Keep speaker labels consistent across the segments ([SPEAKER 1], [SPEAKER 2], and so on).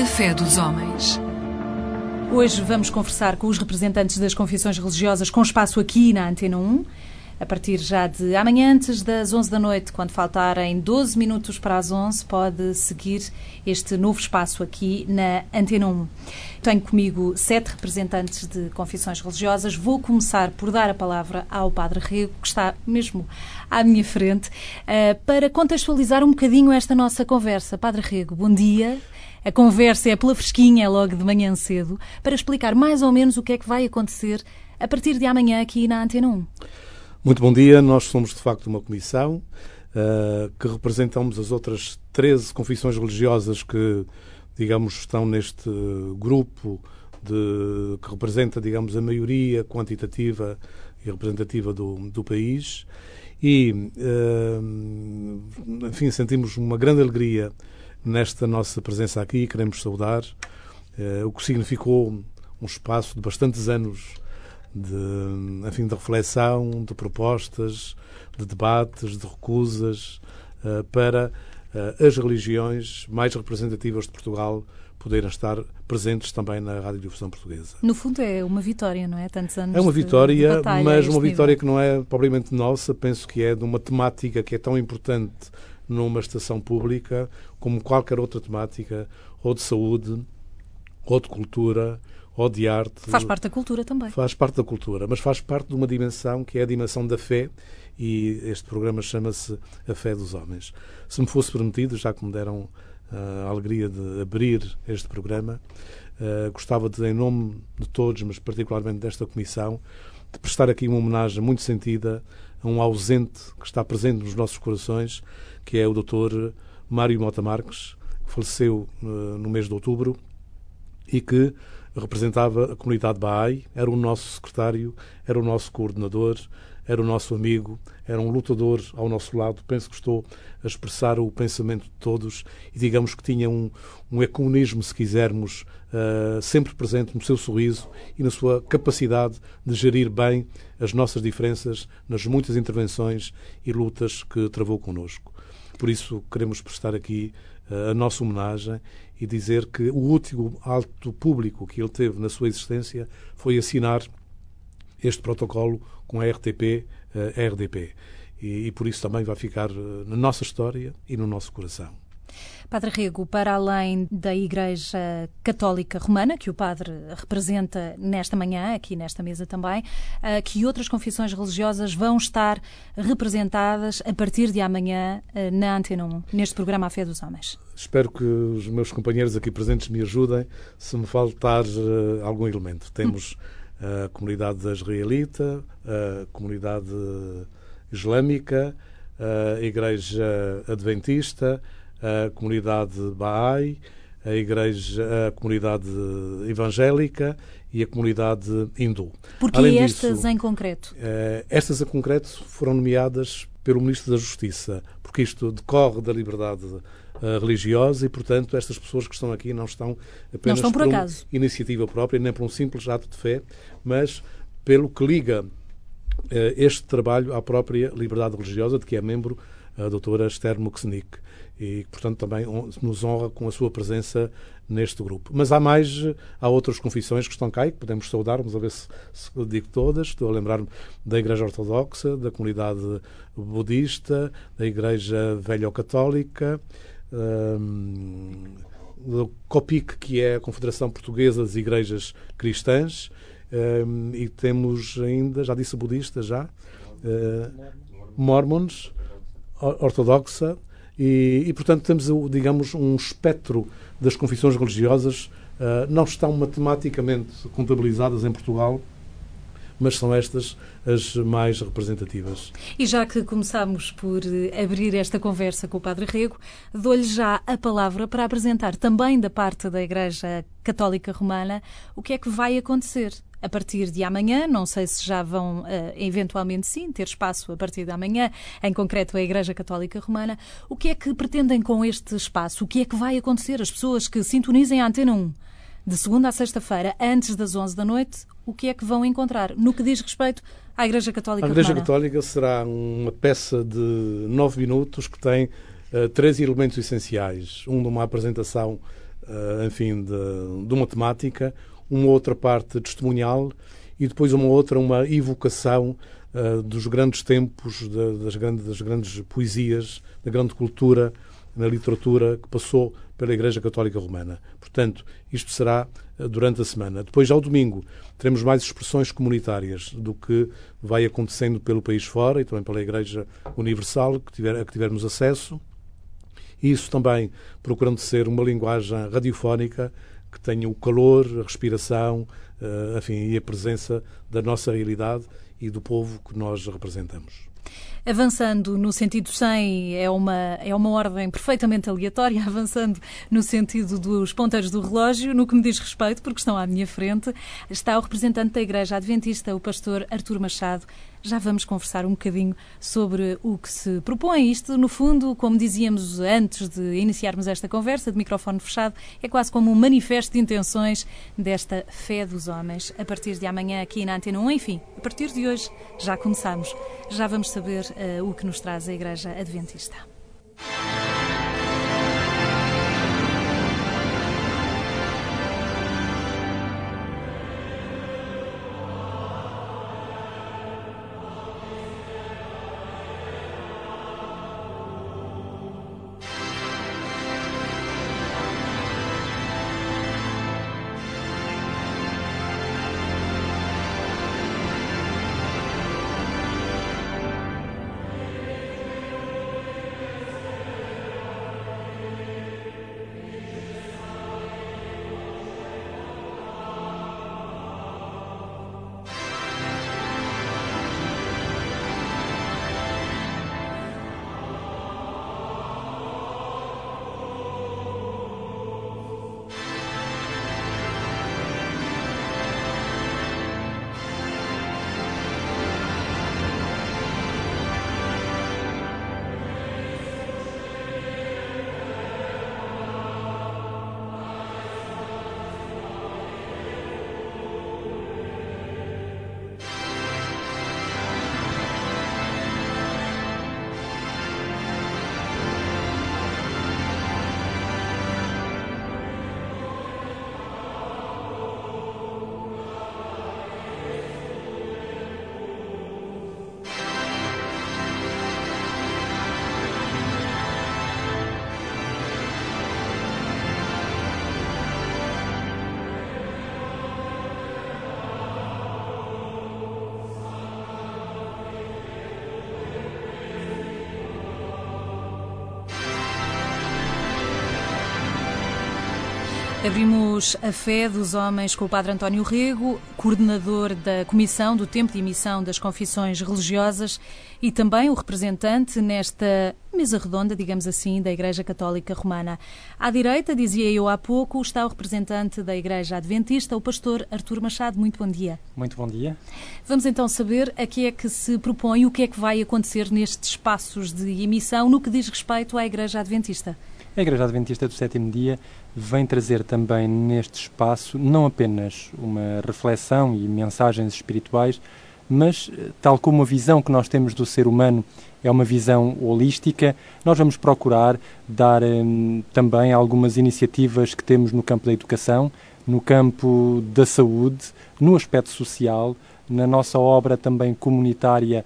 [SPEAKER 1] fé dos homens.
[SPEAKER 2] Hoje vamos conversar com os representantes das confissões religiosas com espaço aqui na Antena 1. A partir já de amanhã, antes das 11 da noite, quando faltarem 12 minutos para as 11, pode seguir este novo espaço aqui na Antena 1. Tenho comigo 7 representantes de confissões religiosas. Vou começar por dar a palavra ao Padre Rego, que está mesmo à minha frente, para contextualizar um bocadinho esta nossa conversa. Padre Rego, bom dia. A conversa é pela fresquinha, logo de manhã cedo, para explicar mais ou menos o que é que vai acontecer a partir de amanhã aqui na Antena 1.
[SPEAKER 3] Muito bom dia. Nós somos, de facto, uma comissão que representamos as outras 13 confissões religiosas que, digamos, estão neste grupo que representa, digamos, a maioria quantitativa e representativa do país. E, enfim, sentimos uma grande alegria nesta nossa presença aqui e queremos saudar o que significou um espaço de bastantes anos de reflexão, de propostas, de debates, de recusas para as religiões mais representativas de Portugal poderem estar presentes também na radiodifusão portuguesa.
[SPEAKER 2] No fundo é uma vitória, não é? Tantos anos
[SPEAKER 3] é uma vitória,
[SPEAKER 2] de batalha,
[SPEAKER 3] mas uma vitória
[SPEAKER 2] nível.
[SPEAKER 3] Que não é propriamente nossa. Penso que é de uma temática que é tão importante numa estação pública como qualquer outra temática, ou de saúde, ou de cultura, ou de arte.
[SPEAKER 2] Faz parte da cultura também.
[SPEAKER 3] Faz parte da cultura, mas faz parte de uma dimensão que é a dimensão da fé, e este programa chama-se A Fé dos Homens. Se me fosse permitido, já que me deram a alegria de abrir este programa, gostava de, em nome de todos, mas particularmente desta comissão, de prestar aqui uma homenagem muito sentida a um ausente que está presente nos nossos corações, que é o Dr. Mário Mota Marques, que faleceu no mês de outubro e que representava a comunidade Bahá'í, era o nosso secretário, era o nosso coordenador, era o nosso amigo, era um lutador ao nosso lado. Penso que estou a expressar o pensamento de todos e digamos que tinha um ecumenismo, se quisermos, sempre presente no seu sorriso e na sua capacidade de gerir bem as nossas diferenças nas muitas intervenções e lutas que travou connosco. Por isso queremos prestar aqui a nossa homenagem e dizer que o último ato público que ele teve na sua existência foi assinar este protocolo com a RTP-RDP. E por isso também vai ficar na nossa história e no nosso coração.
[SPEAKER 2] Padre Rego, para além da Igreja Católica Romana, que o Padre representa nesta manhã, aqui nesta mesa também, que outras confissões religiosas vão estar representadas a partir de amanhã na Antena 1, neste programa A Fé dos Homens?
[SPEAKER 3] Espero que os meus companheiros aqui presentes me ajudem se me faltar algum elemento. Temos a comunidade israelita, a comunidade islâmica, a Igreja Adventista, a comunidade Bahá'í, a comunidade evangélica e a comunidade hindu.
[SPEAKER 2] Porquê
[SPEAKER 3] Além
[SPEAKER 2] estas
[SPEAKER 3] disso,
[SPEAKER 2] em concreto?
[SPEAKER 3] Estas em concreto foram nomeadas pelo Ministro da Justiça, porque isto decorre da liberdade religiosa e, portanto, estas pessoas que estão aqui não estão apenas
[SPEAKER 2] por
[SPEAKER 3] uma
[SPEAKER 2] acaso.
[SPEAKER 3] iniciativa própria, nem por um simples ato de fé, mas pelo que liga este trabalho à própria liberdade religiosa, de que é membro a doutora Esther Muxenic, e, portanto, também nos honra com a sua presença neste grupo. Mas há outras confissões que estão cá e que podemos saudar, vamos a ver se digo todas. Estou a lembrar-me da Igreja Ortodoxa, da comunidade budista, da Igreja Velho-Católica, do COPIC, que é a Confederação Portuguesa das Igrejas Cristãs, e temos ainda, já disse budista, Mormons, ortodoxa, e, portanto, temos, digamos, um espectro das confissões religiosas. Não estão matematicamente contabilizadas em Portugal, mas são estas as mais representativas.
[SPEAKER 2] E já que começámos por abrir esta conversa com o Padre Rego, dou-lhe já a palavra para apresentar também da parte da Igreja Católica Romana o que é que vai acontecer a partir de amanhã. Não sei se já vão, eventualmente sim, ter espaço a partir de amanhã, em concreto a Igreja Católica Romana. O que é que pretendem com este espaço? O que é que vai acontecer? As pessoas que sintonizem a Antena 1 de segunda a sexta-feira, antes das 11 da noite, o que é que vão encontrar no que diz respeito à Igreja Católica Romana?
[SPEAKER 3] A Igreja Católica será uma peça de 9 minutos que tem 3 elementos essenciais. Um de uma apresentação enfim, de uma temática, uma outra parte testemunhal e depois uma evocação dos grandes tempos, das grandes poesias, da grande cultura na literatura que passou pela Igreja Católica Romana. Portanto, isto será durante a semana. Depois, ao domingo, teremos mais expressões comunitárias do que vai acontecendo pelo país fora e também pela Igreja Universal, a que tivermos acesso. E isso também procurando ser uma linguagem radiofónica que tenha o calor, a respiração, enfim, e a presença da nossa realidade e do povo que nós representamos.
[SPEAKER 2] Avançando no sentido 100 é uma ordem perfeitamente aleatória, avançando no sentido dos ponteiros do relógio, no que me diz respeito, porque estão à minha frente, está o representante da Igreja Adventista, o pastor Artur Machado. Já vamos conversar um bocadinho sobre o que se propõe. Isto, no fundo, como dizíamos antes de iniciarmos esta conversa, de microfone fechado, é quase como um manifesto de intenções desta fé dos homens. A partir de amanhã, aqui na Antena 1, enfim, a partir de hoje, já começamos. Já vamos saber o que nos traz a Igreja Adventista. Abrimos a fé dos homens com o Padre António Rego, coordenador da Comissão do Tempo de Emissão das Confissões Religiosas e também o representante nesta mesa redonda, digamos assim, da Igreja Católica Romana. À direita, dizia eu há pouco, está o representante da Igreja Adventista, o pastor Artur Machado. Muito bom dia.
[SPEAKER 1] Muito bom dia.
[SPEAKER 2] Vamos então saber a que é que se propõe, o que é que vai acontecer nestes espaços de emissão no que diz respeito à Igreja Adventista.
[SPEAKER 1] A Igreja Adventista do Sétimo Dia vem trazer também neste espaço não apenas uma reflexão e mensagens espirituais, mas, tal como a visão que nós temos do ser humano é uma visão holística, nós vamos procurar dar também algumas iniciativas que temos no campo da educação, no campo da saúde, no aspecto social, na nossa obra também comunitária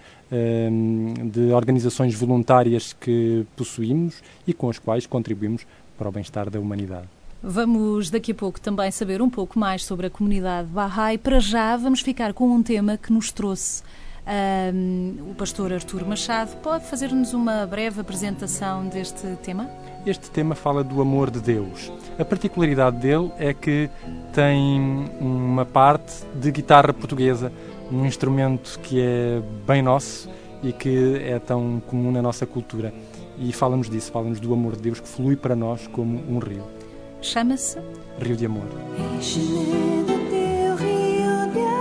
[SPEAKER 1] de organizações voluntárias que possuímos e com as quais contribuímos para o bem-estar da humanidade.
[SPEAKER 2] Vamos daqui a pouco também saber um pouco mais sobre a comunidade Bahá'í. Para já vamos ficar com um tema que nos trouxe o pastor Artur Machado. Pode fazer-nos uma breve apresentação deste tema?
[SPEAKER 1] Este tema fala do amor de Deus. A particularidade dele é que tem uma parte de guitarra portuguesa, um instrumento que é bem nosso e que é tão comum na nossa cultura. E falamos disso, falamos do amor de Deus que flui para nós como um rio.
[SPEAKER 2] Chama-se
[SPEAKER 1] Rio de Amor.
[SPEAKER 4] Enche-me do teu rio de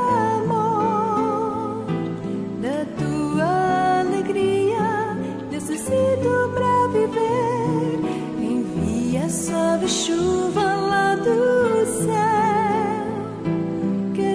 [SPEAKER 4] amor, da tua alegria, necessito para viver. Envia sol e chuva lá do céu, que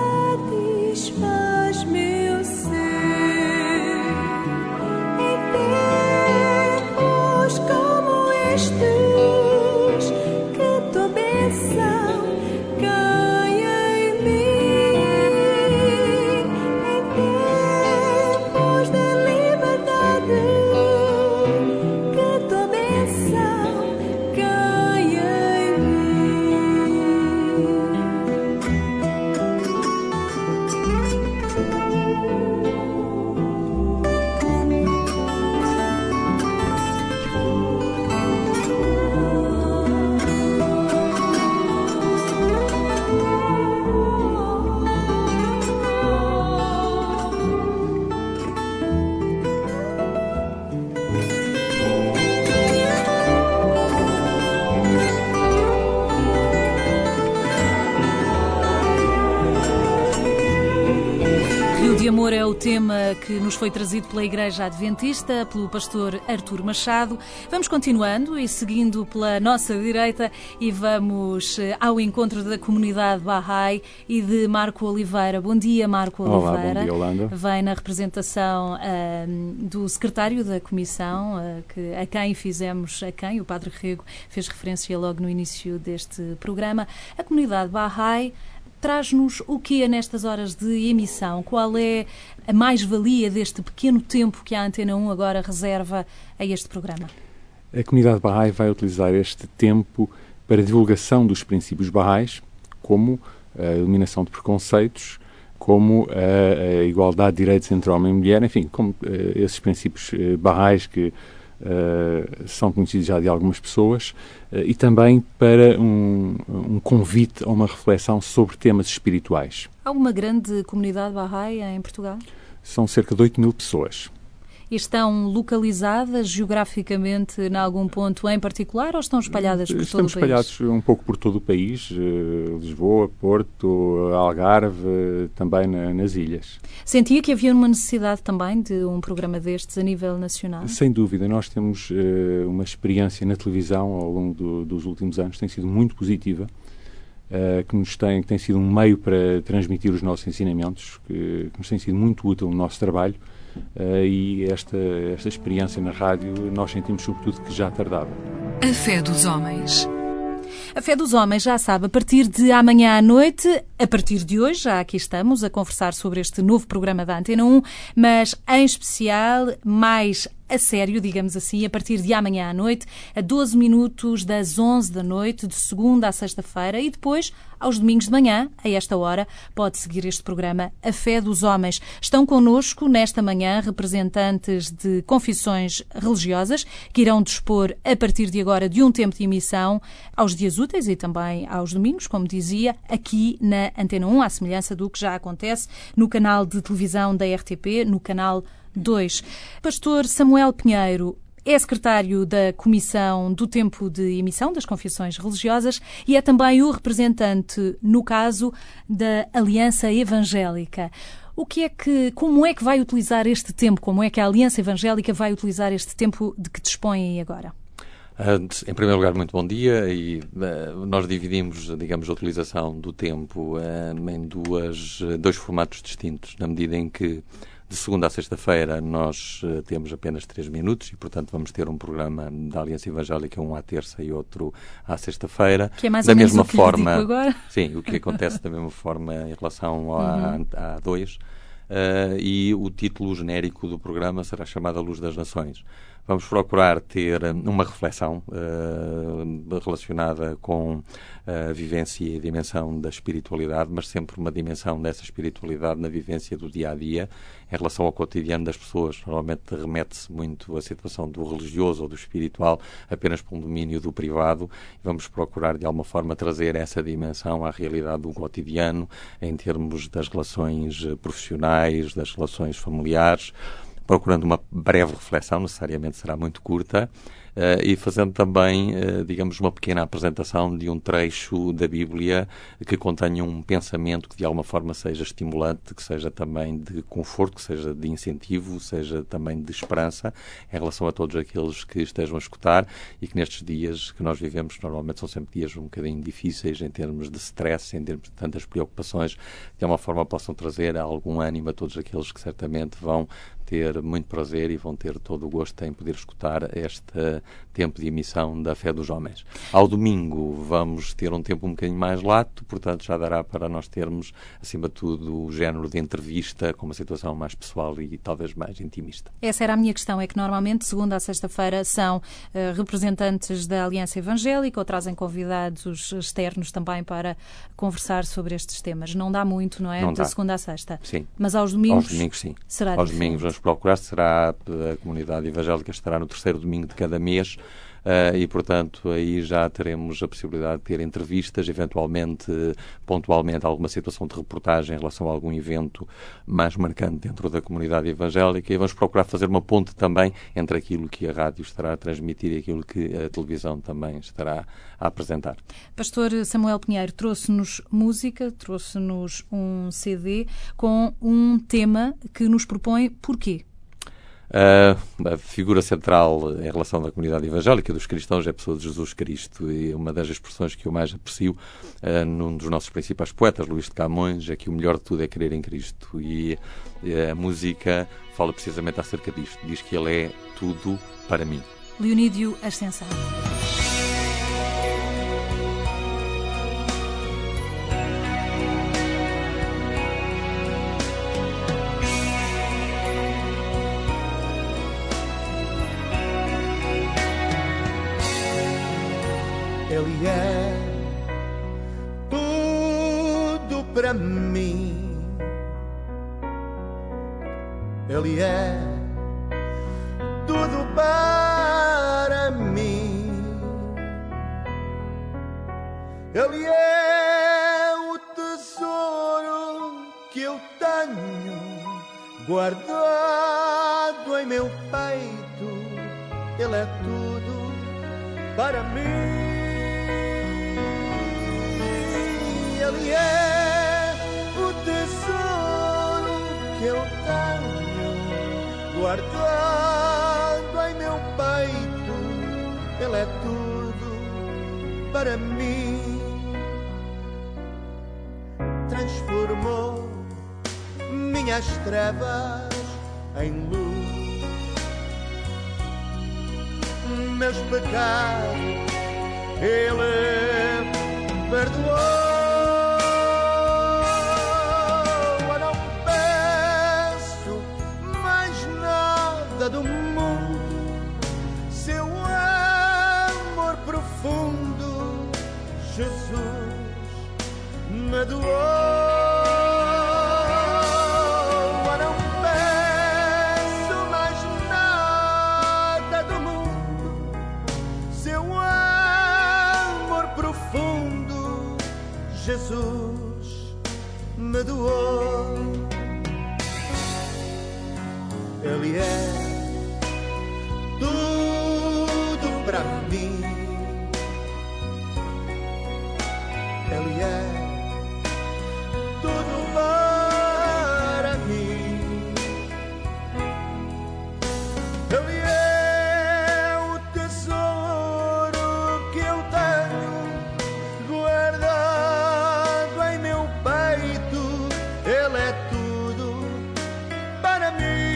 [SPEAKER 4] satisfaz meu ser. Em tempos como estes, que tua
[SPEAKER 2] Amor é o tema que nos foi trazido pela Igreja Adventista, pelo pastor Artur Machado. Vamos continuando e seguindo pela nossa direita e vamos ao encontro da comunidade Bahá'í e de Marco Oliveira. Bom dia, Marco Oliveira.
[SPEAKER 5] Olá, bom dia, Holanda.
[SPEAKER 2] Vem na representação do secretário da comissão, a quem o Padre Rego fez referência logo no início deste programa. A comunidade Bahá'í traz-nos o que é nestas horas de emissão? Qual é a mais-valia deste pequeno tempo que a Antena 1 agora reserva a este programa?
[SPEAKER 5] A comunidade Bahá'í vai utilizar este tempo para a divulgação dos princípios Bahá'ís, como a eliminação de preconceitos, como a igualdade de direitos entre homem e mulher, enfim, como esses princípios Bahá'ís que são conhecidos já de algumas pessoas, e também para um convite a uma reflexão sobre temas espirituais.
[SPEAKER 2] Há uma grande comunidade Bahá'í em Portugal?
[SPEAKER 5] São cerca de 8.000 pessoas.
[SPEAKER 2] E estão localizadas geograficamente em algum ponto em particular ou estão espalhadas por todo o país?
[SPEAKER 5] Estamos espalhados um pouco por todo o país, Lisboa, Porto, Algarve, também nas ilhas.
[SPEAKER 2] Sentia que havia uma necessidade também de um programa destes a nível nacional?
[SPEAKER 5] Sem dúvida. Nós temos uma experiência na televisão ao longo dos últimos anos, tem sido muito positiva, que tem sido um meio para transmitir os nossos ensinamentos, que nos tem sido muito útil no nosso trabalho. E esta experiência na rádio nós sentimos sobretudo que já tardava.
[SPEAKER 6] A fé dos homens.
[SPEAKER 2] A fé dos homens, já sabe, a partir de amanhã à noite, a partir de hoje, já aqui estamos a conversar sobre este novo programa da Antena 1, mas em especial, mais a sério, digamos assim, a partir de amanhã à noite, a 12 minutos das 11 da noite, de segunda à sexta-feira, e depois, aos domingos de manhã, a esta hora, pode seguir este programa A Fé dos Homens. Estão connosco, nesta manhã, representantes de confissões religiosas, que irão dispor, a partir de agora, de um tempo de emissão aos dias úteis e também aos domingos, como dizia, aqui na Antena 1, à semelhança do que já acontece no canal de televisão da RTP, no canal 2. Pastor Samuel Pinheiro é secretário da Comissão do Tempo de Emissão das Confissões Religiosas e é também o representante, no caso, da Aliança Evangélica. Como é que vai utilizar este tempo? Como é que a Aliança Evangélica vai utilizar este tempo de que dispõem agora?
[SPEAKER 7] Em primeiro lugar, muito bom dia. E nós dividimos, digamos, a utilização do tempo em dois formatos distintos, na medida em que de segunda a sexta-feira nós temos apenas 3 minutos e, portanto, vamos ter um programa da Aliança Evangélica, um à terça e outro à sexta-feira.
[SPEAKER 2] Que é mais ou menos o que lhe digo agora.
[SPEAKER 7] Sim, o que acontece da mesma forma em relação à 2. E o título genérico do programa será chamado A Luz das Nações. Vamos procurar ter uma reflexão relacionada com a vivência e a dimensão da espiritualidade, mas sempre uma dimensão dessa espiritualidade na vivência do dia-a-dia, em relação ao cotidiano das pessoas. Normalmente remete-se muito à situação do religioso ou do espiritual apenas para um domínio do privado. Vamos procurar, de alguma forma, trazer essa dimensão à realidade do cotidiano, em termos das relações profissionais, das relações familiares, procurando uma breve reflexão, necessariamente será muito curta, e fazendo também, digamos, uma pequena apresentação de um trecho da Bíblia que contenha um pensamento que de alguma forma seja estimulante, que seja também de conforto, que seja de incentivo, seja também de esperança em relação a todos aqueles que estejam a escutar e que nestes dias que nós vivemos normalmente são sempre dias um bocadinho difíceis em termos de stress, em termos de tantas preocupações, de alguma forma possam trazer algum ânimo a todos aqueles que certamente vão ter muito prazer e vão ter todo o gosto em poder escutar esta tempo de emissão da Fé dos Homens. Ao domingo vamos ter um tempo um bocadinho mais lato, portanto já dará para nós termos, acima de tudo, o género de entrevista com uma situação mais pessoal e talvez mais intimista.
[SPEAKER 2] Essa era a minha questão, é que normalmente, segunda a sexta-feira, são representantes da Aliança Evangélica ou trazem convidados externos também para conversar sobre estes temas. Não dá muito, não é?
[SPEAKER 7] Não
[SPEAKER 2] de
[SPEAKER 7] dá.
[SPEAKER 2] segunda a sexta.
[SPEAKER 7] Sim.
[SPEAKER 2] Mas aos domingos?
[SPEAKER 7] Aos domingos, sim.
[SPEAKER 2] Será
[SPEAKER 7] aos
[SPEAKER 2] diferente.
[SPEAKER 7] domingos vamos procurar, será a comunidade evangélica estará no terceiro domingo de cada mês. E, portanto, aí já teremos a possibilidade de ter entrevistas, eventualmente, pontualmente, alguma situação de reportagem em relação a algum evento mais marcante dentro da comunidade evangélica, e vamos procurar fazer uma ponte também entre aquilo que a rádio estará a transmitir e aquilo que a televisão também estará a apresentar.
[SPEAKER 2] Pastor Samuel Pinheiro trouxe-nos música, trouxe-nos um CD com um tema que nos propõe porquê?
[SPEAKER 7] A figura central em relação à comunidade evangélica dos cristãos é a pessoa de Jesus Cristo, e uma das expressões que eu mais aprecio num dos nossos principais poetas, Luís de Camões, é que o melhor de tudo é crer em Cristo, e a música fala precisamente acerca disto, diz que Ele é tudo para mim.
[SPEAKER 2] Leonídio Ascensão.
[SPEAKER 8] Ele é tudo para mim. Ele é tudo para mim. Ele é o tesouro que eu tenho guardado em meu peito. Ele é tudo para mim. Ele é o tesouro que eu tenho guardado em meu peito. Ele é tudo para mim. Transformou minhas trevas em luz, meus pecados Ele perdoou. Do mundo, seu amor profundo, Jesus me doou. Eu não peço mais nada do mundo, seu amor profundo, Jesus me doou. Ele é tudo para mim. Ele é tudo para mim. Ele é o tesouro que eu tenho guardado em meu peito. Ele é tudo para mim.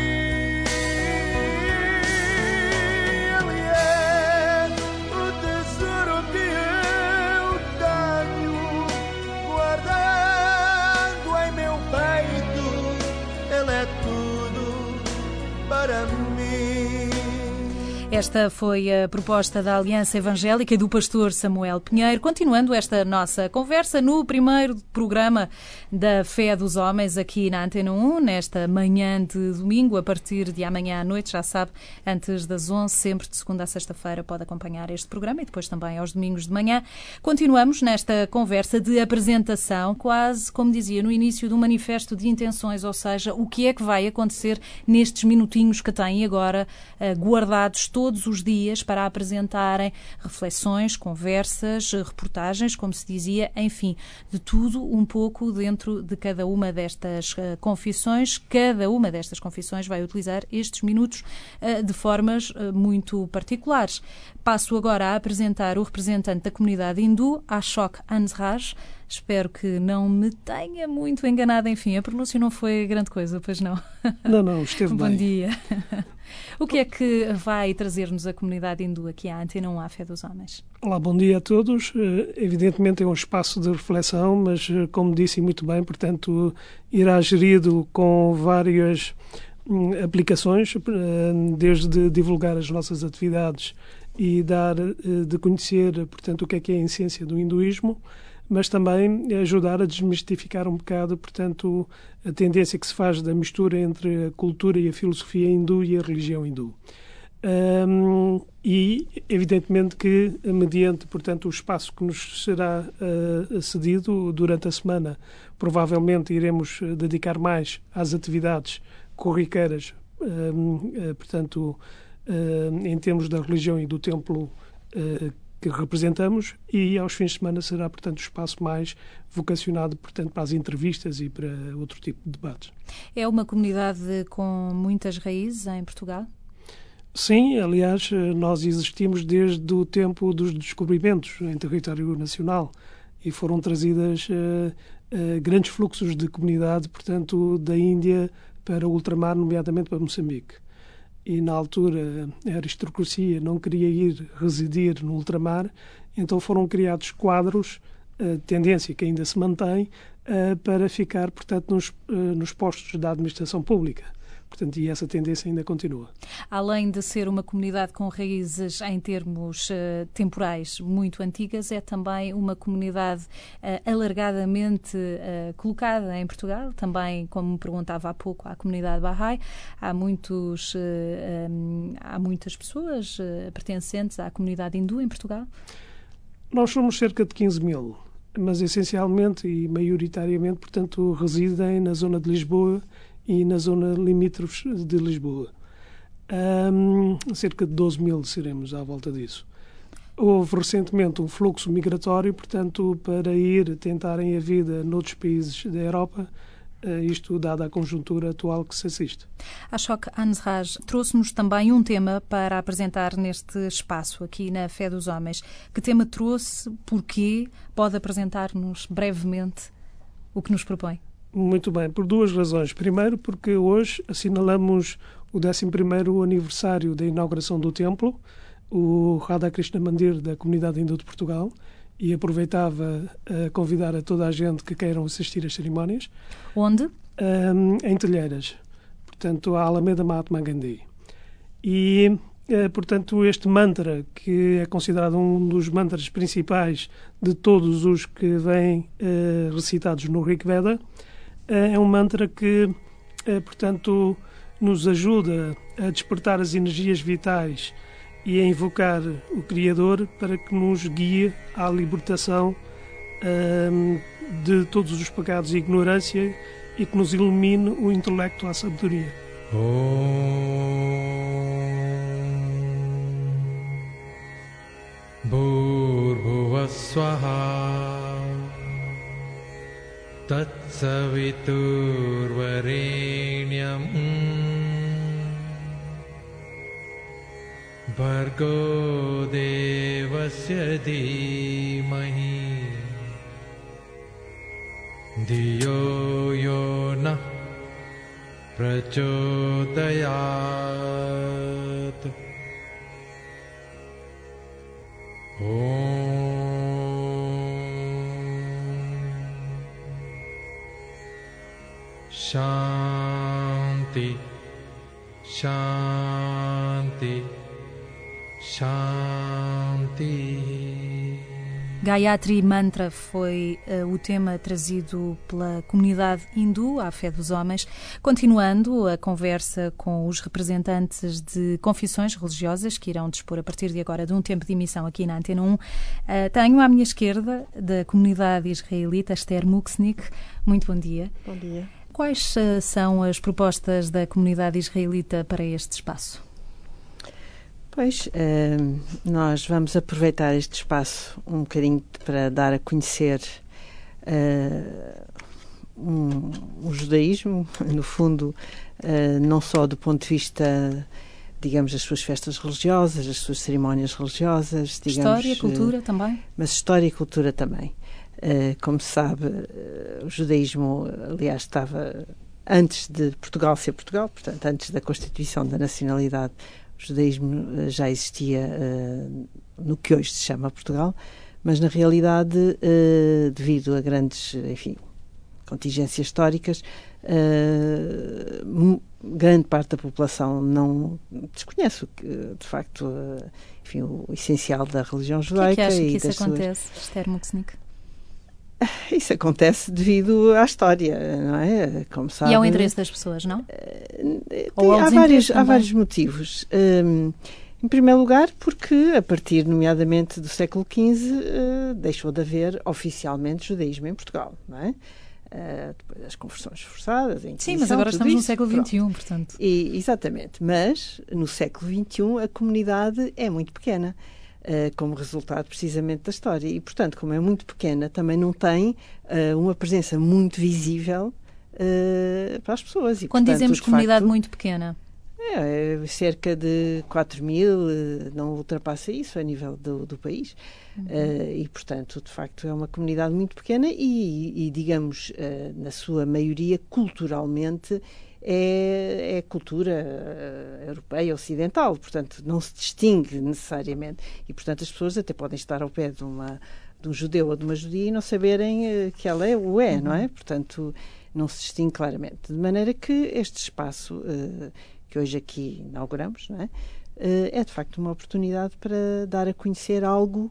[SPEAKER 2] Esta foi a proposta da Aliança Evangélica e do pastor Samuel Pinheiro. Continuando esta nossa conversa no primeiro programa da Fé dos Homens aqui na Antena 1, nesta manhã de domingo, a partir de amanhã à noite, já sabe, antes das 11, sempre de segunda a sexta-feira, pode acompanhar este programa e depois também aos domingos de manhã. Continuamos nesta conversa de apresentação, quase, como dizia no início, de um manifesto de intenções, ou seja, o que é que vai acontecer nestes minutinhos que têm agora guardados todos os dias para apresentarem reflexões, conversas, reportagens, como se dizia, enfim, de tudo um pouco dentro de cada uma destas confissões. Cada uma destas confissões vai utilizar estes minutos de formas muito particulares. Passo agora a apresentar o representante da comunidade hindu, Ashok Hansraj. Espero que não me tenha muito enganado. Enfim, a pronúncia não foi grande coisa, pois não?
[SPEAKER 9] Não, esteve bem.
[SPEAKER 2] Bom dia. O que é que vai trazer-nos a comunidade hindu aqui à Antena 1, à Fé dos Homens?
[SPEAKER 9] Olá, bom dia a todos. Evidentemente é um espaço de reflexão, mas, como disse muito bem, portanto, irá gerido com várias aplicações, desde divulgar as nossas atividades e dar de conhecer, portanto, o que é a essência do hinduísmo, mas também ajudar a desmistificar um bocado, portanto, a tendência que se faz da mistura entre a cultura e a filosofia hindu e a religião hindu. E, evidentemente, que, mediante, portanto, o espaço que nos será cedido durante a semana, provavelmente iremos dedicar mais às atividades corriqueiras, portanto, em termos da religião e do templo que representamos, e aos fins de semana será, portanto, o espaço mais vocacionado, portanto, para as entrevistas e para outro tipo de debates.
[SPEAKER 2] É uma comunidade com muitas raízes em Portugal?
[SPEAKER 9] Sim, aliás, nós existimos desde o tempo dos descobrimentos em território nacional e foram trazidas grandes fluxos de comunidade, portanto, da Índia para o ultramar, nomeadamente para Moçambique. E, na altura, a aristocracia não queria ir residir no ultramar, então foram criados quadros, tendência que ainda se mantém, para ficar, portanto, nos postos da administração pública. Portanto, e essa tendência ainda continua.
[SPEAKER 2] Além de ser uma comunidade com raízes em termos temporais muito antigas, é também uma comunidade alargadamente colocada em Portugal. Também, como me perguntava há pouco, a comunidade Bahá'í. Há muitas pessoas pertencentes à comunidade hindu em Portugal?
[SPEAKER 9] Nós somos cerca de 15 mil, mas essencialmente e maioritariamente, portanto, residem na zona de Lisboa e na zona limítrofe de Lisboa. Cerca de 12 mil seremos à volta disso. Houve recentemente um fluxo migratório, portanto, para ir tentarem a vida noutros países da Europa, isto dada a conjuntura atual que se assiste.
[SPEAKER 2] Ashok Hansraj trouxe-nos também um tema para apresentar neste espaço, aqui na Fé dos Homens. Que tema trouxe? Porquê? Pode apresentar-nos brevemente o que nos propõe?
[SPEAKER 9] Muito bem, por duas razões. Primeiro, porque hoje assinalamos o 11º aniversário da inauguração do templo, o Radha Krishna Mandir da Comunidade Hindu de Portugal, e aproveitava a convidar a toda a gente que queiram assistir às cerimónias.
[SPEAKER 2] Onde?
[SPEAKER 9] Em Telheiras, portanto, a Alameda Mahatma Gandhi. E, portanto, este mantra, que é considerado um dos mantras principais de todos os que vêm recitados no Rig Veda, é um mantra que, portanto, nos ajuda a despertar as energias vitais e a invocar o Criador para que nos guie à libertação de todos os pecados e ignorância e que nos ilumine o intelecto à sabedoria.
[SPEAKER 10] Bhurvuvah Swaha Tatsaviturvarenyam Bhargo Devasya Dhimahi Dhiyo Yona Prachodayat Shanti, Shanti, Shanti.
[SPEAKER 2] Gayatri Mantra foi o tema trazido pela comunidade hindu à Fé dos Homens. Continuando a conversa com os representantes de confissões religiosas que irão dispor a partir de agora de um tempo de emissão aqui na Antena 1, tenho à minha esquerda da comunidade israelita Esther Muksnik. Muito bom dia.
[SPEAKER 11] Bom dia.
[SPEAKER 2] Quais são as propostas da comunidade israelita para este espaço?
[SPEAKER 11] Pois, nós vamos aproveitar este espaço um bocadinho para dar a conhecer o judaísmo, no fundo, não só do ponto de vista, digamos, das suas festas religiosas, das suas cerimónias religiosas. Digamos,
[SPEAKER 2] história, cultura também?
[SPEAKER 11] Mas história e cultura também. Como se sabe, o judaísmo, aliás, estava antes de Portugal ser Portugal, portanto, antes da constituição da nacionalidade, o judaísmo já existia no que hoje se chama Portugal, mas na realidade, devido a grandes, enfim, contingências históricas, grande parte da população não desconhece de facto, enfim, o essencial da religião judaica.
[SPEAKER 2] O que é que acha que isso acontece, Esther Muksnik?
[SPEAKER 11] Isso acontece devido à história, não é? Como sabe,
[SPEAKER 2] e ao interesse das pessoas, não?
[SPEAKER 11] Há vários motivos. Em primeiro lugar, porque a partir, nomeadamente, do século XV, deixou de haver oficialmente judaísmo em Portugal, não é? Depois das conversões forçadas, a Inquisição.
[SPEAKER 2] Sim, mas agora estamos no século XXI, portanto.
[SPEAKER 11] Exatamente, mas no século XXI a comunidade é muito pequena, como resultado precisamente da história. E, portanto, como é muito pequena, também não tem uma presença muito visível para as pessoas. E,
[SPEAKER 2] quando
[SPEAKER 11] portanto,
[SPEAKER 2] dizemos comunidade muito pequena?
[SPEAKER 11] Cerca de 4.000, não ultrapassa isso a nível do país. E, portanto, de facto, é uma comunidade muito pequena e digamos, na sua maioria, culturalmente, é cultura europeia, ocidental. Portanto, não se distingue necessariamente. E, portanto, as pessoas até podem estar ao pé de um judeu ou de uma judia e não saberem que ela é, não é? Portanto, não se distingue claramente. De maneira que este espaço que hoje aqui inauguramos, não é? É de facto uma oportunidade para dar a conhecer algo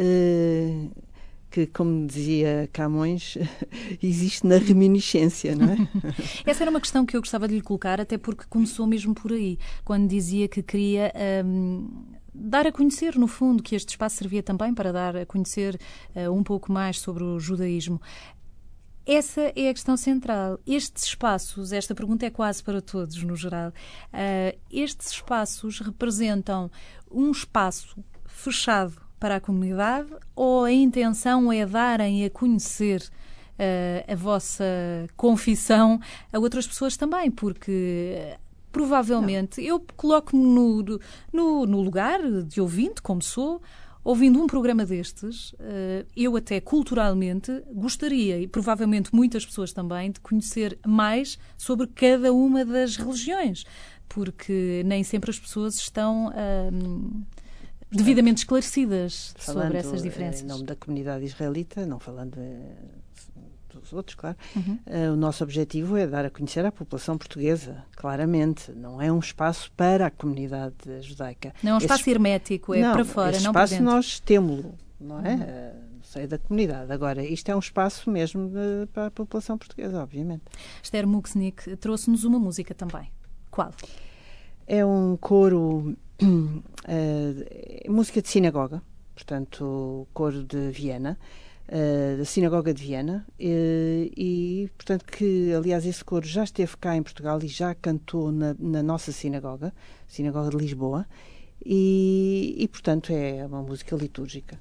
[SPEAKER 11] que, como dizia Camões, existe na reminiscência, não é?
[SPEAKER 2] Essa era uma questão que eu gostava de lhe colocar, até porque começou mesmo por aí, quando dizia que queria dar a conhecer, no fundo, que este espaço servia também para dar a conhecer um pouco mais sobre o judaísmo. Essa é a questão central. Estes espaços, esta pergunta é quase para todos, no geral, estes espaços representam um espaço fechado para a comunidade ou a intenção é darem a conhecer a vossa confissão a outras pessoas também? Porque provavelmente eu coloco-me no lugar de ouvinte, como sou. Ouvindo um programa destes, eu até culturalmente gostaria, e provavelmente muitas pessoas também, de conhecer mais sobre cada uma das religiões, porque nem sempre as pessoas estão devidamente esclarecidas sobre essas diferenças.
[SPEAKER 11] Em nome da comunidade israelita, não falando dos outros, claro, o nosso objetivo é dar a conhecer à população portuguesa, claramente. Não é um espaço para a comunidade judaica.
[SPEAKER 2] Não é um espaço hermético, é para fora, não para dentro.
[SPEAKER 11] Esse espaço nós temos-lo, não é? No seio da comunidade. Agora, isto é um espaço mesmo para a população portuguesa, obviamente.
[SPEAKER 2] Esther Muksnik trouxe-nos uma música também. Qual?
[SPEAKER 11] É um coro, música de sinagoga, portanto, coro de Viena, da Sinagoga de Viena, e, portanto, que, aliás, esse coro já esteve cá em Portugal e já cantou na nossa sinagoga, Sinagoga de Lisboa, e, portanto, é uma música litúrgica.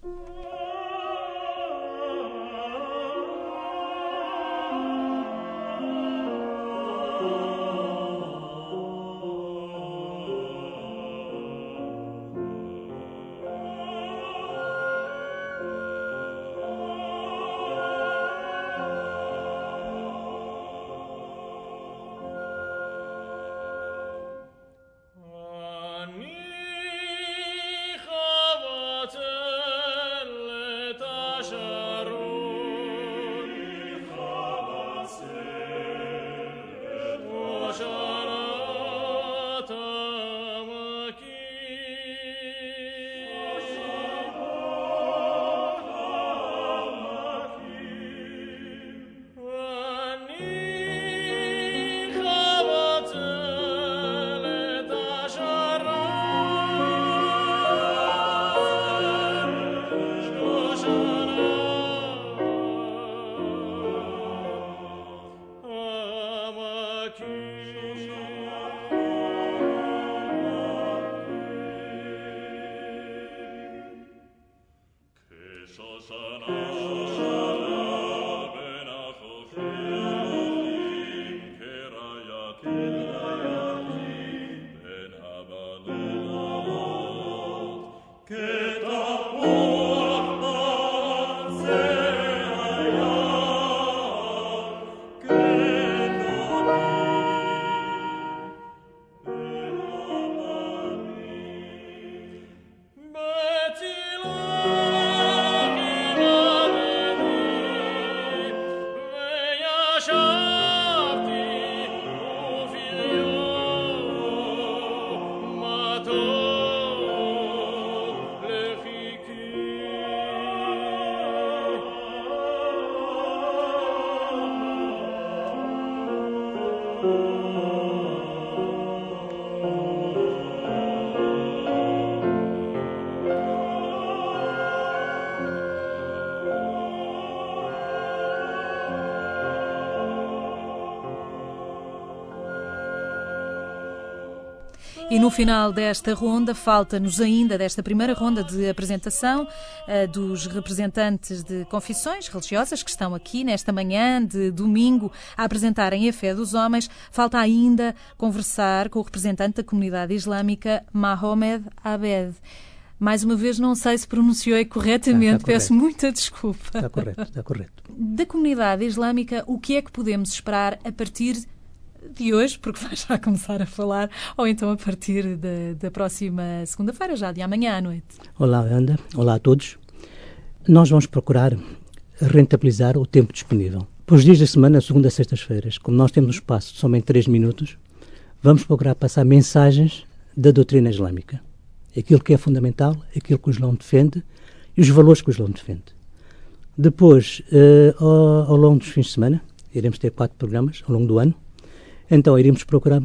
[SPEAKER 2] E no final desta ronda, falta-nos ainda, desta primeira ronda de apresentação dos representantes de confissões religiosas que estão aqui nesta manhã de domingo a apresentarem a fé dos homens, falta ainda conversar com o representante da comunidade islâmica, Mohamed Abed. Mais uma vez, não sei se pronunciei corretamente, peço muita desculpa.
[SPEAKER 12] Está correto.
[SPEAKER 2] Da comunidade islâmica, o que é que podemos esperar a partir de hoje, porque vai já começar a falar, ou então a partir da próxima segunda-feira, já de amanhã à noite?
[SPEAKER 12] Olá, Ana. Olá a todos. Nós vamos procurar rentabilizar o tempo disponível. Para os dias da semana, segunda a sextas-feiras, como nós temos um espaço de somente 3 minutos, vamos procurar passar mensagens da doutrina islâmica. Aquilo que é fundamental, aquilo que o Islão defende e os valores que o Islão defende. Depois, ao longo dos fins de semana, iremos ter 4 programas ao longo do ano. Então, iremos procurar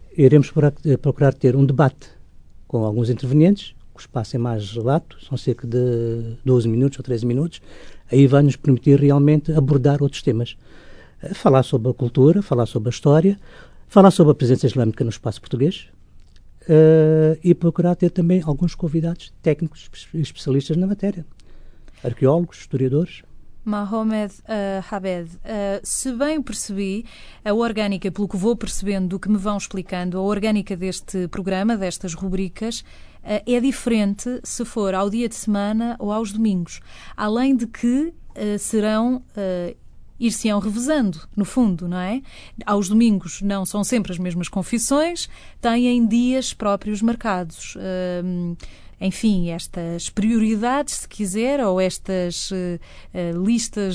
[SPEAKER 12] ter um debate com alguns intervenientes. O espaço é mais lato, são cerca de 12 minutos ou 13 minutos. Aí vai nos permitir realmente abordar outros temas. Falar sobre a cultura, falar sobre a história, falar sobre a presença islâmica no espaço português e procurar ter também alguns convidados técnicos especialistas na matéria. Arqueólogos, historiadores.
[SPEAKER 2] Mohamed Abed, se bem percebi, a orgânica, pelo que vou percebendo do que me vão explicando, a orgânica deste programa, destas rubricas, é diferente se for ao dia de semana ou aos domingos. Além de que ir-se-ão revezando, no fundo, não é? Aos domingos não são sempre as mesmas confissões, têm dias próprios marcados. Enfim, estas prioridades, se quiser, ou estas listas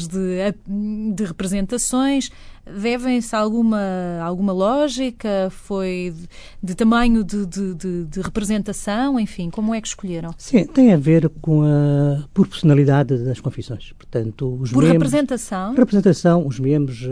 [SPEAKER 2] de representações, devem-se a alguma lógica? Foi de tamanho de representação? Enfim, como é que escolheram?
[SPEAKER 12] Sim, tem a ver com a proporcionalidade das confissões. Portanto, os membros,
[SPEAKER 2] representação?
[SPEAKER 12] Representação, os membros,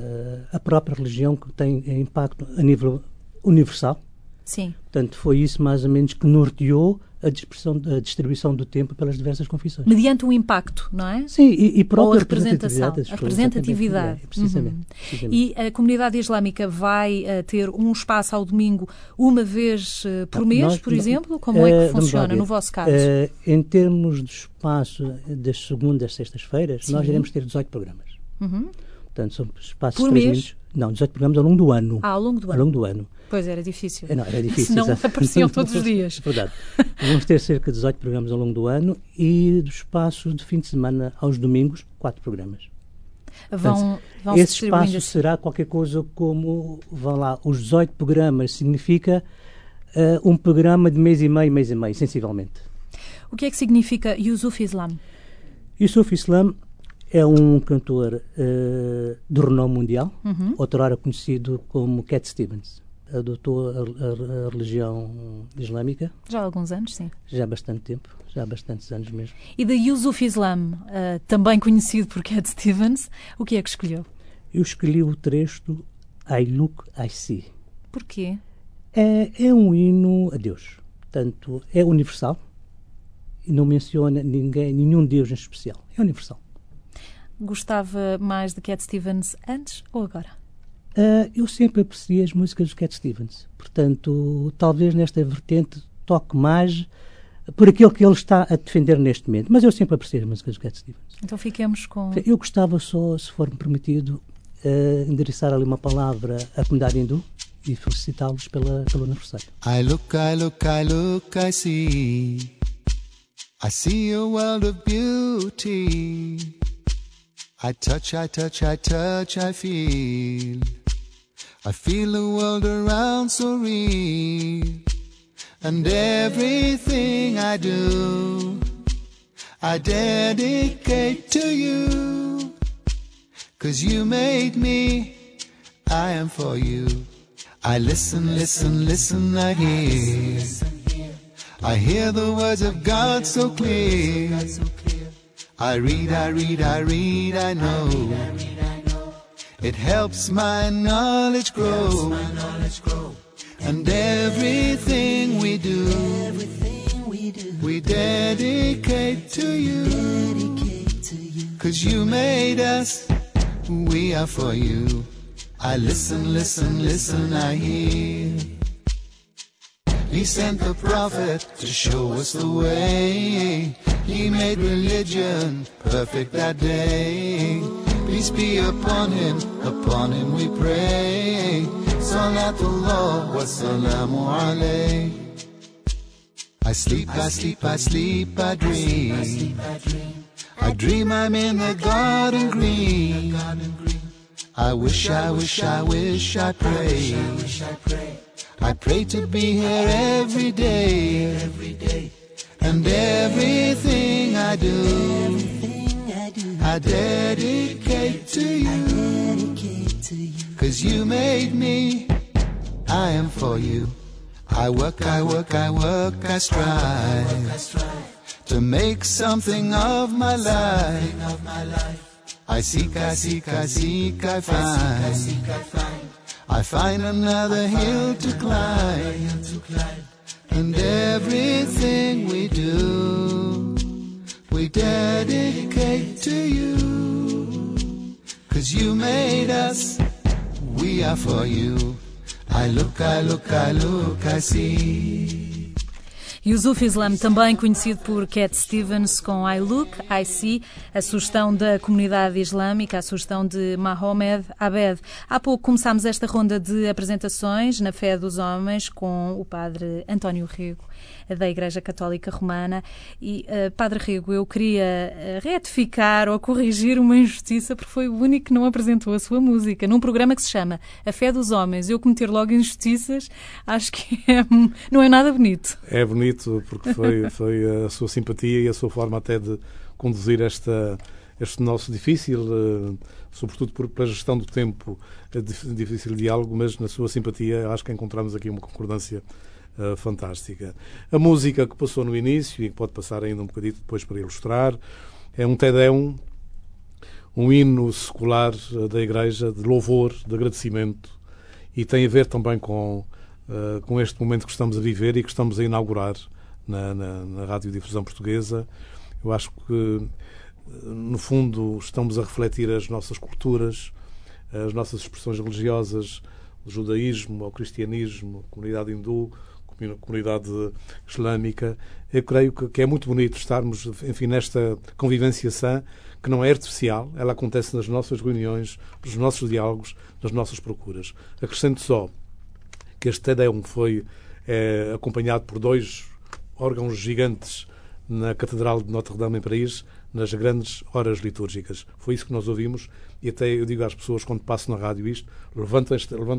[SPEAKER 12] a própria religião que tem impacto a nível universal.
[SPEAKER 2] Sim.
[SPEAKER 12] Portanto, foi isso mais ou menos que norteou a distribuição do tempo pelas diversas confissões.
[SPEAKER 2] Mediante um impacto, não é?
[SPEAKER 12] Sim, e própria
[SPEAKER 2] ou a representação. A representatividade.
[SPEAKER 12] Precisamente.
[SPEAKER 2] E a comunidade islâmica vai ter um espaço ao domingo uma vez por mês, por exemplo? Como é que funciona no vosso caso?
[SPEAKER 12] Em termos de espaço das segundas, sextas-feiras, nós iremos ter 18 programas. Portanto, são espaços
[SPEAKER 2] por
[SPEAKER 12] de 3
[SPEAKER 2] mês?
[SPEAKER 12] minutos. Não, 18 programas ao longo do ano.
[SPEAKER 2] Ao longo do ano.
[SPEAKER 12] Ao longo do ano.
[SPEAKER 2] Pois era difícil.
[SPEAKER 12] Não, era difícil.
[SPEAKER 2] Senão apareciam todos os dias.
[SPEAKER 12] Verdade. Vamos ter cerca de 18 programas ao longo do ano e do espaço de fim de semana aos domingos, 4 programas.
[SPEAKER 2] Vão
[SPEAKER 12] esse espaço será qualquer coisa como, vão lá, os 18 programas significa um programa de mês e meio, sensivelmente.
[SPEAKER 2] O que é que significa Yusuf Islam?
[SPEAKER 12] Yusuf Islam é um cantor de renome mundial, outrora conhecido como Cat Stevens. Adotou a religião islâmica.
[SPEAKER 2] Já há alguns anos, sim.
[SPEAKER 12] Já há bastante tempo, já há bastantes anos mesmo.
[SPEAKER 2] E da Yusuf Islam, também conhecido por Cat Stevens, o que é que escolheu?
[SPEAKER 12] Eu escolhi o trecho I Look, I See.
[SPEAKER 2] Porquê?
[SPEAKER 12] É um hino a Deus. Portanto, é universal e não menciona nenhum Deus em especial. É universal.
[SPEAKER 2] Gostava mais de Cat Stevens antes ou agora?
[SPEAKER 12] Eu sempre apreciei as músicas de Cat Stevens. Portanto, talvez nesta vertente toque mais por aquilo que ele está a defender neste momento. Mas eu sempre apreciei as músicas de Cat Stevens.
[SPEAKER 2] Então fiquemos com...
[SPEAKER 12] Eu gostava só, se for-me permitido, endereçar ali uma palavra à comunidade hindu e felicitá-los pelo aniversário.
[SPEAKER 8] I look, I see. I see a world of beauty. I touch, I feel. I feel the world around so real. And everything I do, I dedicate to you. 'Cause you made me, I am for you. I listen, I hear. I hear the words of God so clear. I read, I know. It helps my knowledge grow. And everything we do, we dedicate to you. 'Cause you made us, we are for you. I listen, I hear. He sent the prophet to show us the way. He made religion perfect that day. Peace be upon him we pray. Salatullah wa salamu alayh. I sleep, I sleep, I sleep, I dream. I dream I'm in the garden green. I wish, I wish, I wish, I pray. I pray to be here every day. And everything I do, I dedicate to you. 'Cause you made me, I am for you. I work, I work, I work, I strive to make something of my life. I seek, I seek, I seek, I find. I find another hill to climb. And everything we do, we dedicate to you. 'Cause you made us, we are for you. I look, I look, I look, I see.
[SPEAKER 2] Yusuf Islam, também conhecido por Cat Stevens, com I Look, I See, a sugestão da comunidade islâmica, a sugestão de Mohamed Abed. Há pouco começámos esta ronda de apresentações na Fé dos Homens com o padre António Rego, da Igreja Católica Romana. E, padre Rego, eu queria retificar ou corrigir uma injustiça, porque foi o único que não apresentou a sua música num programa que se chama A Fé dos Homens. Eu cometer logo injustiças, acho que não é nada bonito.
[SPEAKER 3] É bonito porque foi a sua simpatia e a sua forma até de conduzir este nosso difícil, sobretudo pela gestão do tempo, difícil diálogo, mas na sua simpatia acho que encontramos aqui uma concordância fantástica. A música que passou no início e que pode passar ainda um bocadinho depois para ilustrar é um Te Deum, um hino secular da Igreja de louvor, de agradecimento, e tem a ver também com este momento que estamos a viver e que estamos a inaugurar na Radiodifusão Portuguesa. Eu acho que, no fundo, estamos a refletir as nossas culturas, as nossas expressões religiosas, o judaísmo, o cristianismo, a comunidade hindu, a comunidade islâmica. Eu creio que é muito bonito estarmos, enfim, nesta convivência sã, que não é artificial, ela acontece nas nossas reuniões, nos nossos diálogos, nas nossas procuras. Acrescento só que este Te Deum foi acompanhado por 2 órgãos gigantes na Catedral de Notre-Dame em Paris, nas grandes horas litúrgicas. Foi isso que nós ouvimos, e até eu digo às pessoas, quando passo na rádio isto, levantem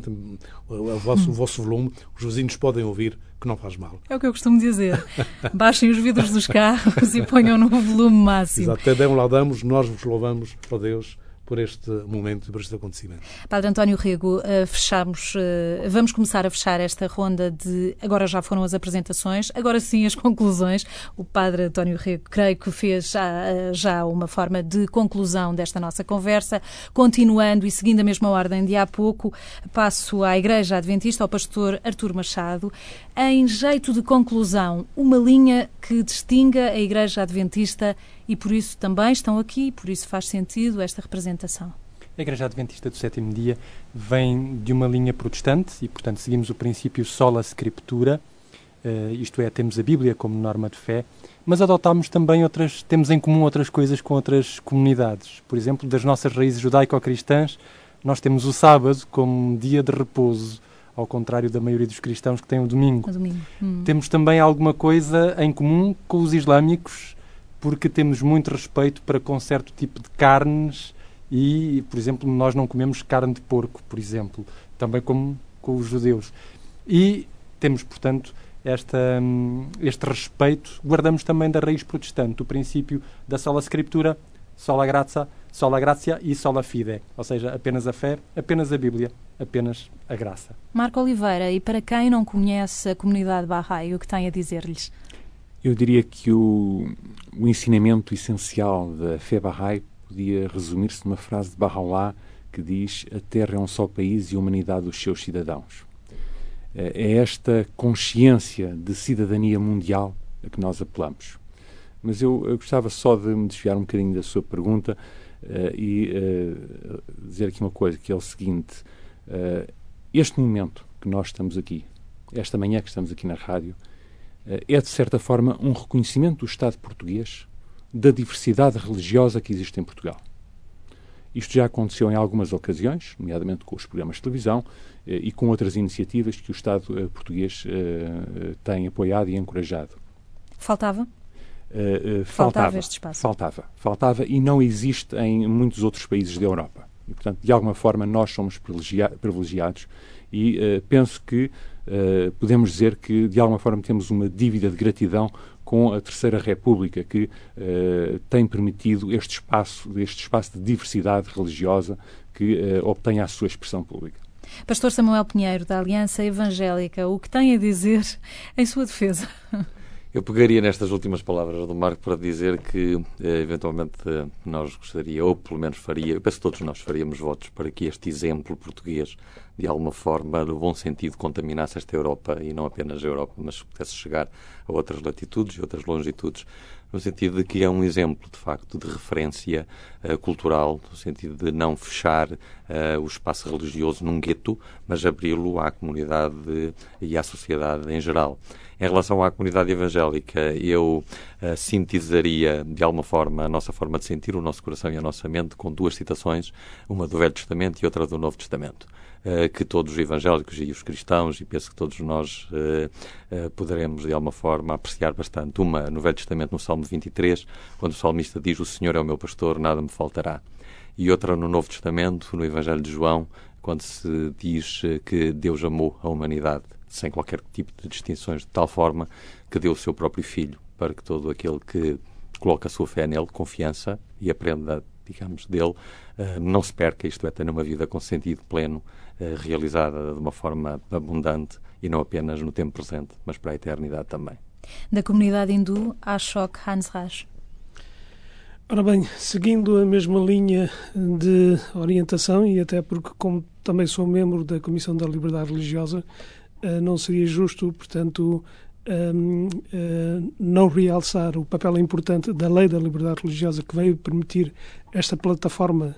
[SPEAKER 3] o vosso volume, os vizinhos podem ouvir, que não faz mal.
[SPEAKER 2] É o que eu costumo dizer. Baixem os vidros dos carros e ponham no volume máximo.
[SPEAKER 3] Exato. Te Deum laudamos, nós vos louvamos, ó Deus, por este momento e por este acontecimento.
[SPEAKER 2] Padre António Rego, vamos começar a fechar esta ronda de... Agora já foram as apresentações, agora sim as conclusões. O Padre António Rego, creio que fez já uma forma de conclusão desta nossa conversa. Continuando e seguindo a mesma ordem de há pouco, passo à Igreja Adventista, ao pastor Artur Machado. Em jeito de conclusão, uma linha que distinga a Igreja Adventista e por isso também estão aqui, por isso faz sentido esta representação.
[SPEAKER 1] A Igreja Adventista do Sétimo Dia vem de uma linha protestante e, portanto, seguimos o princípio sola scriptura, isto é, temos a Bíblia como norma de fé, mas adotámos também temos em comum outras coisas com outras comunidades. Por exemplo, das nossas raízes judaico-cristãs, nós temos o sábado como dia de repouso, ao contrário da maioria dos cristãos que têm o domingo. Temos também alguma coisa em comum com os islâmicos, porque temos muito respeito para com certo tipo de carnes e, por exemplo, nós não comemos carne de porco, por exemplo, também como com os judeus. E temos, portanto, este respeito, guardamos também da raiz protestante, o princípio da sola scriptura, sola gratia e sola fide, ou seja, apenas a fé, apenas a Bíblia, apenas a graça.
[SPEAKER 2] Marco Oliveira, e para quem não conhece a comunidade Bahá'í, o que tem a dizer-lhes?
[SPEAKER 5] Eu diria que o ensinamento essencial da fé Bahá'í podia resumir-se numa frase de Baha'u'lláh que diz: a Terra é um só país e a humanidade os seus cidadãos. É esta consciência de cidadania mundial a que nós apelamos. Mas eu gostava só de me desviar um bocadinho da sua pergunta e dizer aqui uma coisa, que é o seguinte: este momento que nós estamos aqui, esta manhã que estamos aqui na rádio, é, de certa forma, um reconhecimento do Estado português da diversidade religiosa que existe em Portugal. Isto já aconteceu em algumas ocasiões, nomeadamente com os programas de televisão e com outras iniciativas que o Estado português tem apoiado e encorajado.
[SPEAKER 2] Faltava? Faltava este espaço.
[SPEAKER 5] Faltava e não existe em muitos outros países da Europa. E, portanto, de alguma forma, nós somos privilegiados e penso que podemos dizer que, de alguma forma, temos uma dívida de gratidão com a Terceira República, que tem permitido este espaço de diversidade religiosa que obtenha a sua expressão pública.
[SPEAKER 2] Pastor Samuel Pinheiro, da Aliança Evangélica, o que tem a dizer em sua defesa?
[SPEAKER 7] Eu pegaria nestas últimas palavras do Marco para dizer que, eventualmente, nós gostaria, ou pelo menos faria, eu penso que todos nós faríamos votos para que este exemplo português, de alguma forma, no bom sentido, contaminasse esta Europa, e não apenas a Europa, mas pudesse chegar a outras latitudes e outras longitudes, no sentido de que é um exemplo, de facto, de referência cultural, no sentido de não fechar o espaço religioso num gueto, mas abri-lo à comunidade e à sociedade em geral. Em relação à comunidade evangélica, eu sintetizaria, de alguma forma, a nossa forma de sentir, o nosso coração e a nossa mente, com duas citações, uma do Velho Testamento e outra do Novo Testamento, que todos os evangélicos e os cristãos, e penso que todos nós poderemos, de alguma forma, apreciar bastante. Uma no Velho Testamento, no Salmo 23, quando o salmista diz: "O Senhor é o meu pastor, nada me faltará." E outra no Novo Testamento, no Evangelho de João, quando se diz que Deus amou a humanidade sem qualquer tipo de distinções, de tal forma que deu o seu próprio Filho, para que todo aquele que coloca a sua fé nele, confiança, e aprenda, digamos, dele, não se perca, isto é, tenha uma vida com sentido pleno, realizada de uma forma abundante, e não apenas no tempo presente, mas para a eternidade também.
[SPEAKER 2] Da comunidade hindu, Ashok Hansraj.
[SPEAKER 9] Ora bem, seguindo a mesma linha de orientação, e até porque, como também sou membro da Comissão da Liberdade Religiosa, não seria justo, portanto, não realçar o papel importante da Lei da Liberdade Religiosa, que veio permitir esta plataforma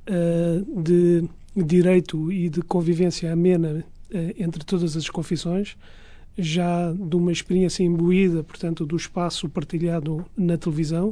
[SPEAKER 9] de direito e de convivência amena entre todas as confissões, já de uma experiência imbuída, portanto, do espaço partilhado na televisão,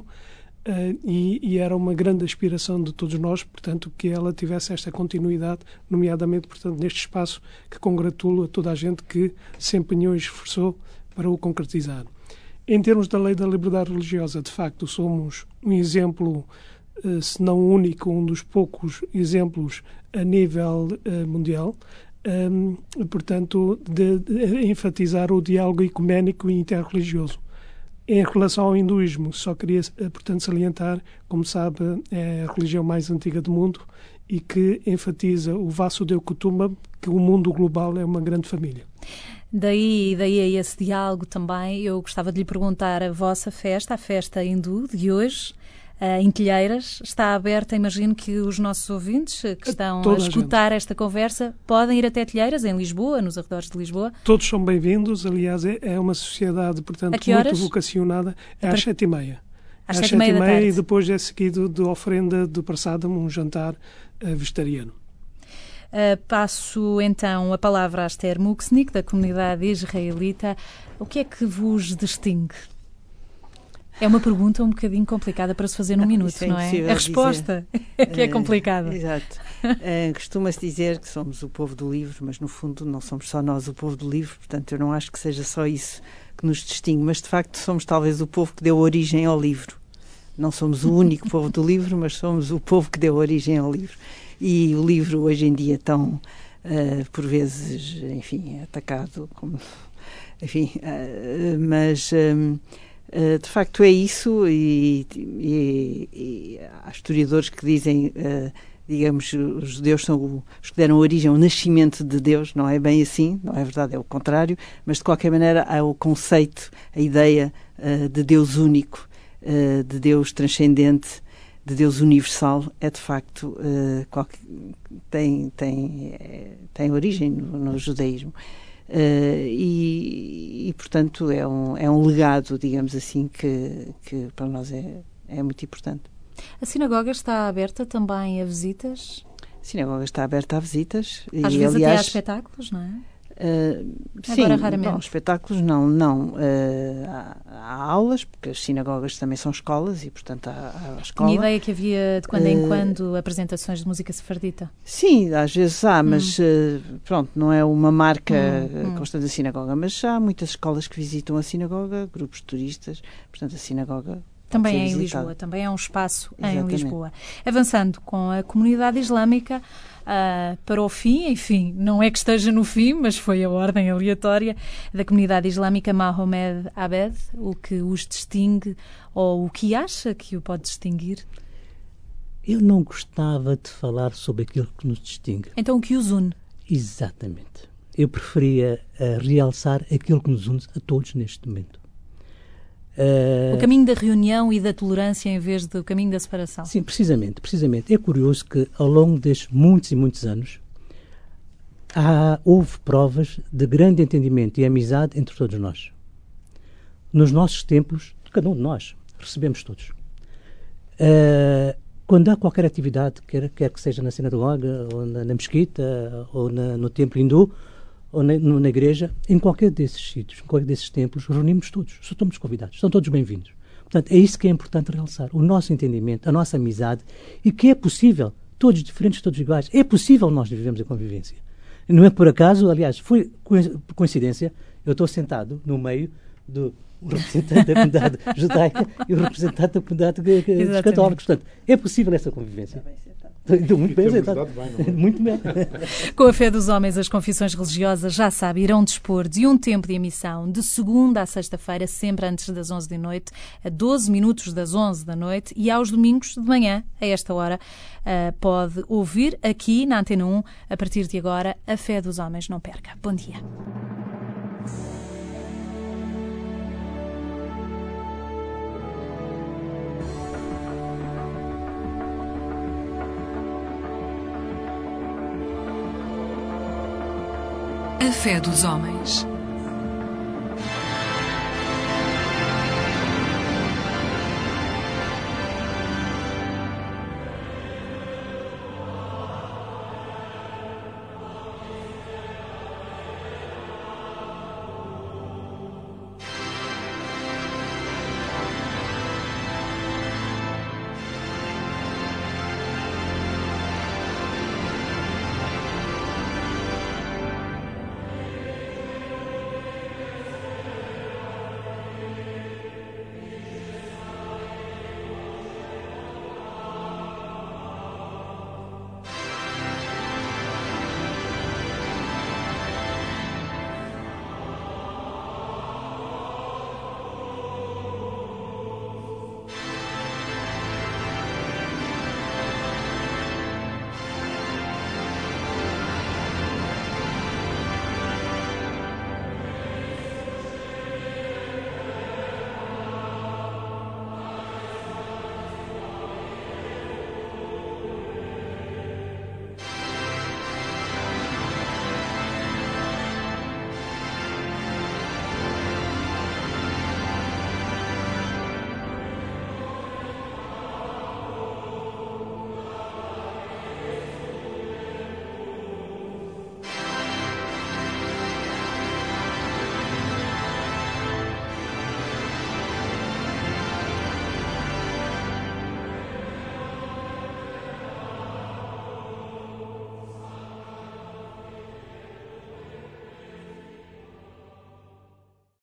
[SPEAKER 9] e era uma grande aspiração de todos nós, portanto, que ela tivesse esta continuidade, nomeadamente, portanto, neste espaço, que congratulo a toda a gente que se empenhou e esforçou para o concretizar. Em termos da Lei da Liberdade Religiosa, de facto, somos um exemplo, se não único, um dos poucos exemplos a nível mundial, portanto, de enfatizar o diálogo ecuménico e interreligioso. Em relação ao hinduísmo, só queria, portanto, salientar, como sabe, é a religião mais antiga do mundo e que enfatiza o Vasudeva Kutumbam, que o mundo global é uma grande família.
[SPEAKER 2] Daí a esse diálogo também, eu gostava de lhe perguntar, a vossa festa, a festa hindu de hoje, em Telheiras, está aberta. Imagino que os nossos ouvintes que estão a escutar esta conversa podem ir até Telheiras, em Lisboa, nos arredores de Lisboa. Todos
[SPEAKER 9] são bem-vindos. Aliás, é uma sociedade, portanto, muito vocacionada. É às 7h30.
[SPEAKER 2] Às 7h30
[SPEAKER 9] e depois é seguido de oferenda do prasadam, um jantar vegetariano.
[SPEAKER 2] Passo então a palavra a Esther Muksnik, da comunidade israelita. O que é que vos distingue? É uma pergunta um bocadinho complicada para se fazer num minuto, não é? A resposta é que é complicada.
[SPEAKER 11] Exato. Costuma-se dizer que somos o povo do livro, mas no fundo não somos só nós o povo do livro, portanto eu não acho que seja só isso que nos distingue, mas de facto somos talvez o povo que deu origem ao livro. Não somos o único povo do livro, mas somos o povo que deu origem ao livro. E o livro hoje em dia tão, por vezes, enfim, atacado, como, enfim, mas... de facto é isso, e há historiadores que dizem, digamos, os judeus são os que deram origem ao nascimento de Deus. Não é bem assim, não é verdade, é o contrário, mas de qualquer maneira há o conceito, a ideia de Deus único, de Deus transcendente, de Deus universal, é de facto, tem origem no judaísmo. Portanto é um legado, digamos assim, que para nós é muito importante.
[SPEAKER 2] A sinagoga está aberta também a visitas?
[SPEAKER 11] A sinagoga está aberta a visitas.
[SPEAKER 2] Às vezes aliás, até há espetáculos, não é?
[SPEAKER 11] Sim,
[SPEAKER 2] Agora raramente.
[SPEAKER 11] Não, espetáculos não. Há aulas, porque as sinagogas também são escolas e, portanto, há escola.
[SPEAKER 2] Tinha ideia que havia de quando em quando apresentações de música sefardita.
[SPEAKER 11] Sim, às vezes há, mas pronto, não é uma marca constante da sinagoga, mas há muitas escolas que visitam a sinagoga, grupos de turistas, portanto a sinagoga
[SPEAKER 2] também é em
[SPEAKER 11] visitada.
[SPEAKER 2] Lisboa, também é um espaço
[SPEAKER 11] Exatamente.
[SPEAKER 2] em Lisboa. Avançando com a comunidade islâmica, para o fim, enfim, não é que esteja no fim, mas foi a ordem aleatória da comunidade islâmica Mohamed Abed, o que os distingue ou o que acha que o pode distinguir?
[SPEAKER 12] Eu não gostava de falar sobre aquilo que nos distingue.
[SPEAKER 2] Então o que os une?
[SPEAKER 12] Exatamente. Eu preferia realçar aquilo que nos une a todos neste momento.
[SPEAKER 2] O caminho da reunião e da tolerância em vez do caminho da separação.
[SPEAKER 12] Sim, precisamente. É curioso que ao longo destes muitos e muitos anos houve provas de grande entendimento e amizade entre todos nós. Nos nossos templos, cada um de nós, recebemos todos. Quando há qualquer atividade, quer que seja na sinagoga, ou na mesquita, ou no templo hindu, ou na igreja, em qualquer desses sítios, em qualquer desses templos, reunimos todos, só estamos convidados, são todos bem-vindos. Portanto, é isso que é importante realçar, o nosso entendimento, a nossa amizade, e que é possível, todos diferentes, todos iguais, é possível nós vivemos a convivência. Não é por acaso, aliás, foi por coincidência, eu estou sentado no meio do representante da comunidade judaica e o representante da comunidade dos católicos. Portanto, é possível essa convivência. Estou muito bem sentado. Muito bem.
[SPEAKER 2] Com a fé dos homens, as confissões religiosas, já sabe, irão dispor de um tempo de emissão de segunda à sexta-feira, sempre antes das 11 da noite, a 12 minutos das 11 da noite, e aos domingos de manhã, a esta hora, pode ouvir aqui na Antena 1, a partir de agora, a fé dos homens. Não perca. Bom dia.
[SPEAKER 6] A fé dos homens.